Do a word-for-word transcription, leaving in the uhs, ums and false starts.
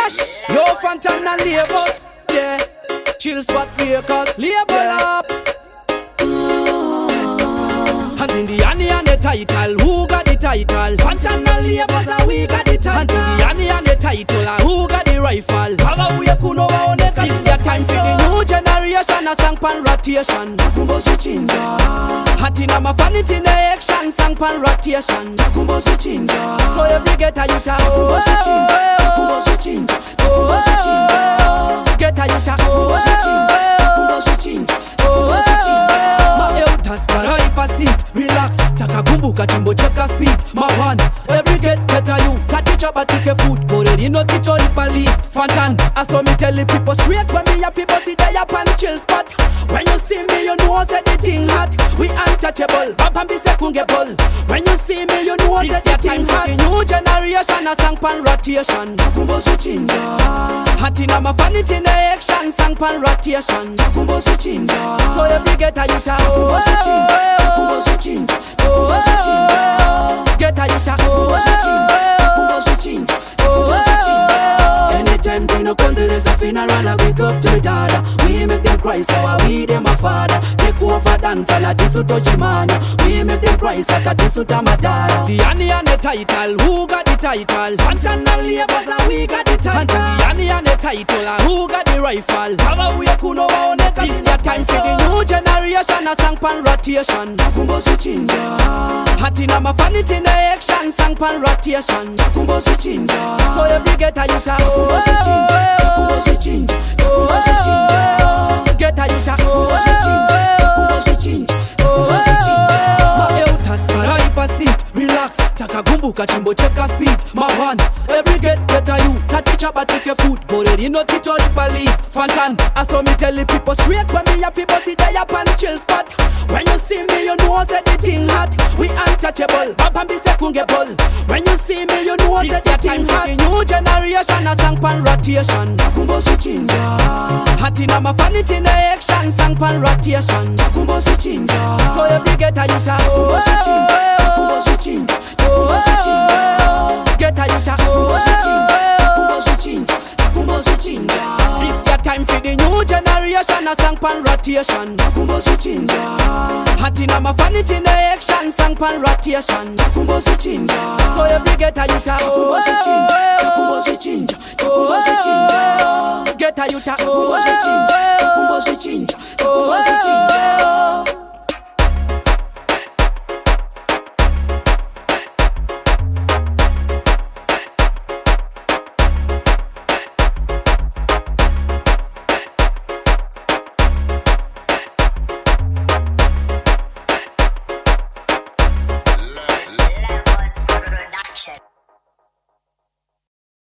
Dash, yo Fantan and labels, yeah. Chill spot vehicles, label yeah. Up. Hands in the honey and the title, who got the title? Fantan and labels, and we got the title. Hands in the honey and the title, and who got the rifle? Kama uye kuno waoneka. This your time for the new generation, a sang pan rotation. Takumbo si chinja. Hatina mafaniti in the action, sang pan rotation. Takumbo si chinja. So every get a yuta. Takumbo si chinja. Takumbo si chinja. Takumbo si chinja. Get a yuta. Takumbo si chinja. Takumbo si chinja. Takumbo si chinja. Ma eutas karai pasit, relax. Takakumbuka timbo cheka speed. Ma one, every get get a you. Tati chaba tike food, koreri no tichori pali. Fantan, I saw me tell the people straight when me a people see they up on chill spot. When you see me, you know say the thing hot. We untouchable, Bam be secondable. When you see me, you know say the thing hot. The new generation a sang pan rotation. Takumbo si chinja. Hatina mafaniti in the action, sang pan rotation. Takumbo si chinja. So every get a yuta. Takumbo si chinja. Takumbo si chinja. Takumbo si chinja. Get a yuta. Takumbo si chinja. Takumbo si chinja. Takumbo si chinja. Anytime they no come there is a funeral, I wake up to the dada. We make them cry, so I we them a father. Take over dance, I like this to Chimanya. We make them cry, so I this to Tamatara. The honey and the title, who got the title? Fantan and labels, and we got the title. The honey and the title, and who got the rifle? Kama uye kuno waoneka. This your time, see the new generation, a sang pan rotation. Takumbo si chinja. Hatina mafaniti in the action, sang pan rotation. Takumbo si chinja. So every get a yuta. Takumbo si chinja. Takumbo si chinja. Takumbo si chinja. Get a yuta. Takumbo si chinja. Takumbo si chinja. Takumbo si chinja. Ma eutas karai pasit, relax. Takakumbuka timbo cheka speed. Ma one, every get get a you. Tati chaba tike food, koreri no tichori pali. Fantan, I saw me tell the people straight when me a people see they up on chill spot. When you see me, you know say the thing hot. We untouchable, Bam be secondable. When you see me, you know say the thing hot. The new generation a sang pan rotation. Takumbo si chinja. Hatina mafaniti in the action, sang pan rotation. Takumbo si chinja. So every get a yuta. Takumbo si chinja. Takumbo si chinja. Takumbo si chinja. Get a yuta. Takumbo si chinja. Takumbo si chinja. Takumbo si chinja. This your time for the new generation, a sang pan rotation. Takumbo si chinja. Hatina mafaniti in the action, sang pan rotation. Takumbo si chinja. So every get a yuta. Takumbo si chinja. Takumbo si chinja. Takumbo si chinja. Get a yuta. Takumbo si chinja. Takumbo si chinja. Takumbo si chinja.